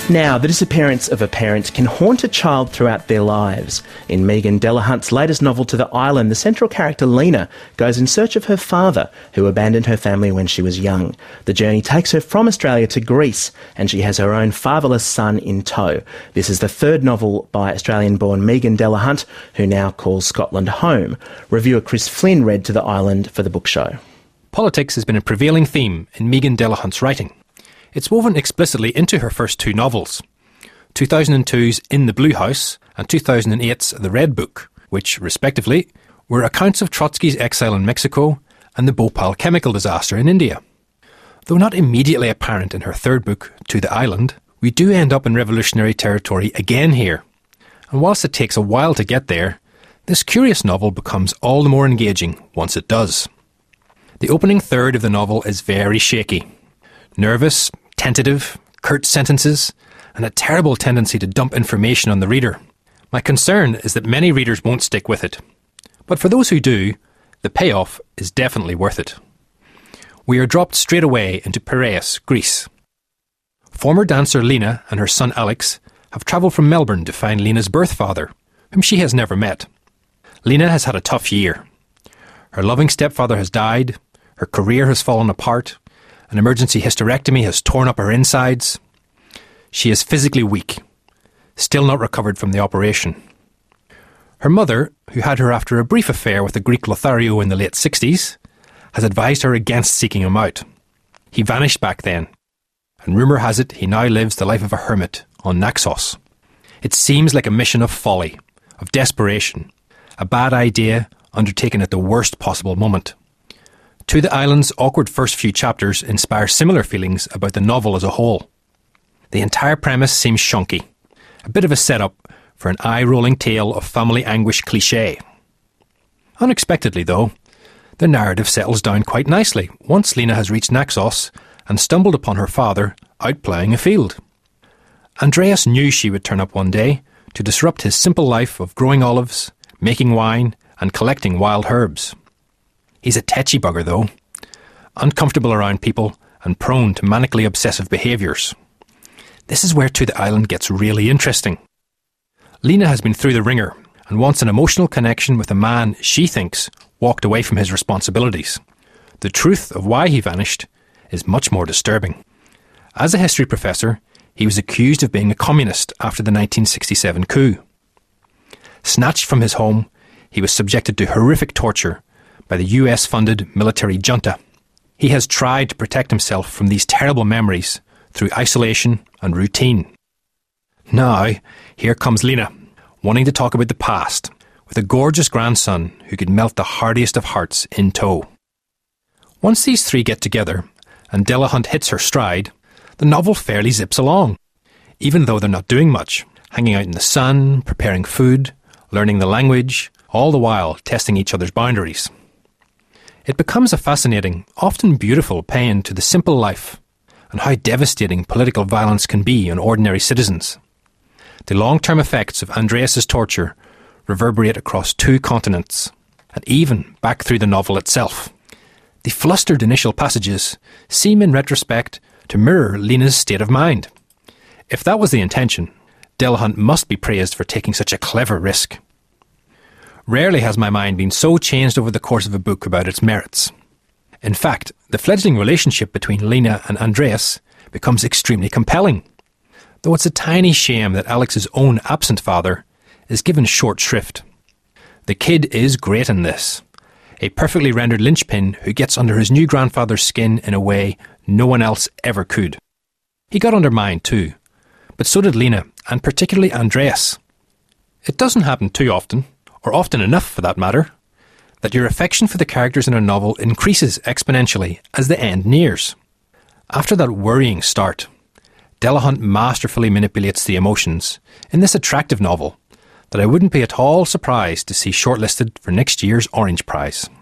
Now, the disappearance of a parent can haunt a child throughout their lives. In Megan Delahunt's latest novel, To the Island, the central character Lena goes in search of her father, who abandoned her family when she was young. The journey takes her from Australia to Greece, and she has her own fatherless son in tow. This is the third novel by Australian-born Megan Delahunt, who now calls Scotland home. Reviewer Chris Flynn read To the Island for the book show. Politics has been a prevailing theme in Megan Delahunt's writing. It's woven explicitly into her first two novels, 2002's In the Blue House and 2008's The Red Book, which, respectively, were accounts of Trotsky's exile in Mexico and the Bhopal chemical disaster in India. Though not immediately apparent in her third book, To the Island, we do end up in revolutionary territory again here. And whilst it takes a while to get there, this curious novel becomes all the more engaging once it does. The opening third of the novel is very shaky. Nervous, tentative, curt sentences, and a terrible tendency to dump information on the reader. My concern is that many readers won't stick with it. But for those who do, the payoff is definitely worth it. We are dropped straight away into Piraeus, Greece. Former dancer Lena and her son Alex have travelled from Melbourne to find Lena's birth father, whom she has never met. Lena has had a tough year. Her loving stepfather has died, her career has fallen apart, an emergency hysterectomy has torn up her insides. She is physically weak, still not recovered from the operation. Her mother, who had her after a brief affair with a Greek Lothario in the late 60s, has advised her against seeking him out. He vanished back then, and rumour has it he now lives the life of a hermit on Naxos. It seems like a mission of folly, of desperation, a bad idea undertaken at the worst possible moment. To the Island's awkward first few chapters inspire similar feelings about the novel as a whole. The entire premise seems shonky, a bit of a setup for an eye-rolling tale of family anguish cliché. Unexpectedly, though, the narrative settles down quite nicely once Lena has reached Naxos and stumbled upon her father out ploughing a field. Andreas knew she would turn up one day to disrupt his simple life of growing olives, making wine, and collecting wild herbs. He's a tetchy bugger, though, uncomfortable around people and prone to manically obsessive behaviours. This is where To the Island gets really interesting. Lena has been through the ringer and wants an emotional connection with a man she thinks walked away from his responsibilities. The truth of why he vanished is much more disturbing. As a history professor, he was accused of being a communist after the 1967 coup. Snatched from his home, he was subjected to horrific torture by the US-funded military junta. He has tried to protect himself from these terrible memories through isolation and routine. Now, here comes Lena, wanting to talk about the past, with a gorgeous grandson who could melt the hardiest of hearts in tow. Once these three get together, and Delahunt hits her stride, the novel fairly zips along, even though they're not doing much, hanging out in the sun, preparing food, learning the language, all the while testing each other's boundaries. It becomes a fascinating, often beautiful paean to the simple life and how devastating political violence can be on ordinary citizens. The long-term effects of Andreas' torture reverberate across 2 continents, and even back through the novel itself. The flustered initial passages seem in retrospect to mirror Lena's state of mind. If that was the intention, Delahunt must be praised for taking such a clever risk. Rarely has my mind been so changed over the course of a book about its merits. In fact, the fledgling relationship between Lena and Andreas becomes extremely compelling, though it's a tiny shame that Alex's own absent father is given short shrift. The kid is great in this, a perfectly rendered linchpin who gets under his new grandfather's skin in a way no one else ever could. He got under mine too, but so did Lena, and particularly Andreas. It doesn't happen too often, or often enough for that matter, that your affection for the characters in a novel increases exponentially as the end nears. After that worrying start, Delahunt masterfully manipulates the emotions in this attractive novel that I wouldn't be at all surprised to see shortlisted for next year's Orange Prize.